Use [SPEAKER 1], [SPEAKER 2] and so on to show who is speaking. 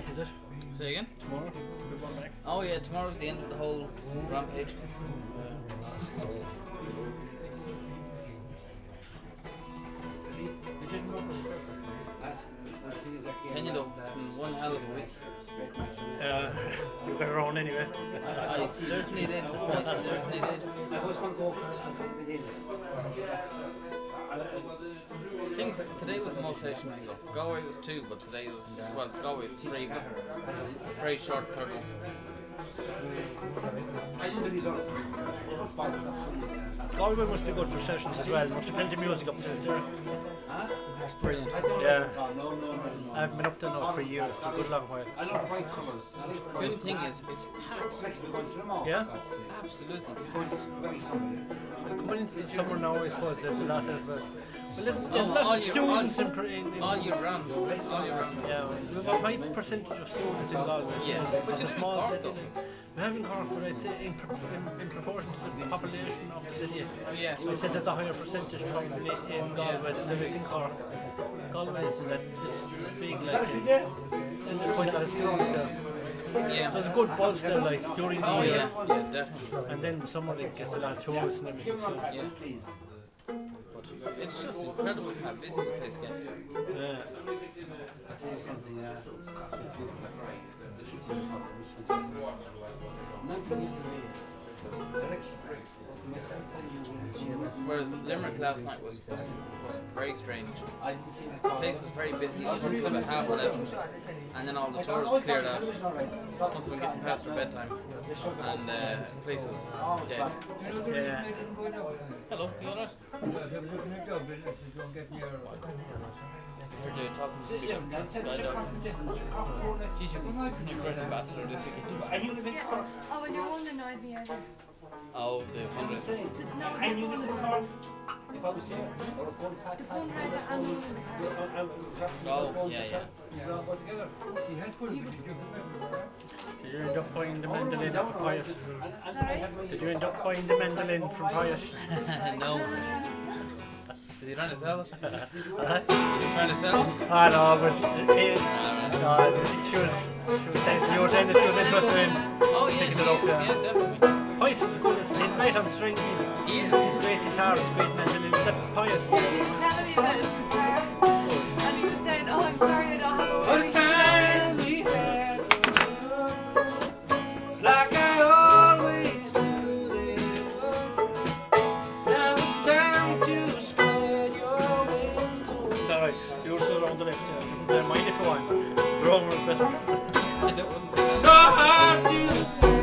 [SPEAKER 1] Is it?
[SPEAKER 2] Say again?
[SPEAKER 1] Tomorrow? We're going back.
[SPEAKER 2] Oh yeah, tomorrow's the end of the whole rampage. Can you though? It's been one hell of a week.
[SPEAKER 1] You got around anyway.
[SPEAKER 2] I certainly did. I certainly did. I think today was the most sessions though. Galway was 2, but today was, well, Galway was 3, but very short turbo.
[SPEAKER 1] Galway must be good for sessions as well. Must have plenty of music up there.
[SPEAKER 2] It's brilliant.
[SPEAKER 1] Yeah. I've been up there now for years, a good long while.
[SPEAKER 2] The only thing is, it's packed.
[SPEAKER 1] Yeah?
[SPEAKER 2] Absolutely.
[SPEAKER 1] Coming into the summer now, I suppose there's a lot of there's a
[SPEAKER 2] Oh,
[SPEAKER 1] lot
[SPEAKER 2] all
[SPEAKER 1] of
[SPEAKER 2] year-
[SPEAKER 1] students
[SPEAKER 2] all-
[SPEAKER 1] in
[SPEAKER 2] All year round. All year round.
[SPEAKER 1] yeah, we have a high percentage of students in Galway.
[SPEAKER 2] Yeah, but
[SPEAKER 1] It's
[SPEAKER 2] you
[SPEAKER 1] a
[SPEAKER 2] do
[SPEAKER 1] small
[SPEAKER 2] Cork
[SPEAKER 1] city.
[SPEAKER 2] though.
[SPEAKER 1] We have in Cork, but I'd say in proportion to the population of the city,
[SPEAKER 2] Yeah,
[SPEAKER 1] I would say there's a higher percentage probably in Galway than there is in Cork. Galway isn't that this big, like, since the point of students there.
[SPEAKER 2] yeah.
[SPEAKER 1] So there's a good buzz there, like, during the
[SPEAKER 2] Oh
[SPEAKER 1] year.
[SPEAKER 2] yeah, yeah, definitely.
[SPEAKER 1] And then the summer it gets a lot of tourists and everything. So,
[SPEAKER 2] Yeah. But it's just incredible how busy the place gets.
[SPEAKER 1] yeah.
[SPEAKER 2] Whereas Limerick last night was very strange. The place was very busy up until about 11:30, and then all the tourists cleared out. Must have been getting past their bedtime, and the place was dead.
[SPEAKER 1] Yeah.
[SPEAKER 2] Hello, you alright? For the talking to people, guide dogs. She's your great ambassador this week.
[SPEAKER 3] Oh, and your one annoyed me earlier.
[SPEAKER 2] Oh, the fundraiser.
[SPEAKER 3] No, the fundraiser and the one in the car.
[SPEAKER 2] Oh, yeah, yeah.
[SPEAKER 1] Did you end up buying the mandolin from Pius?
[SPEAKER 3] Sorry?
[SPEAKER 1] Did you end up buying the mandolin from Pius?
[SPEAKER 2] No. Is he trying to sell it? Is he trying to sell it?
[SPEAKER 1] I know, but
[SPEAKER 2] Alright.
[SPEAKER 1] she was saying, you were saying that she was interested in
[SPEAKER 2] Oh, yeah,
[SPEAKER 1] picking
[SPEAKER 2] she
[SPEAKER 1] it up.
[SPEAKER 2] is. Yeah, definitely.
[SPEAKER 1] Pius is good, he's great on strings,
[SPEAKER 2] He is.
[SPEAKER 1] he's a great guitarist, great mandolin. Is that Pius?
[SPEAKER 3] He was telling me about his guitar. And he was saying, oh, I'm sorry I don't have a wedding
[SPEAKER 4] Times we had like I always do they were. Now it's time to spread your wings.
[SPEAKER 1] It's alright, you're still on the left there. Mind if you want. Wrong or better.
[SPEAKER 2] I don't wouldn't say that.
[SPEAKER 4] So hard to say.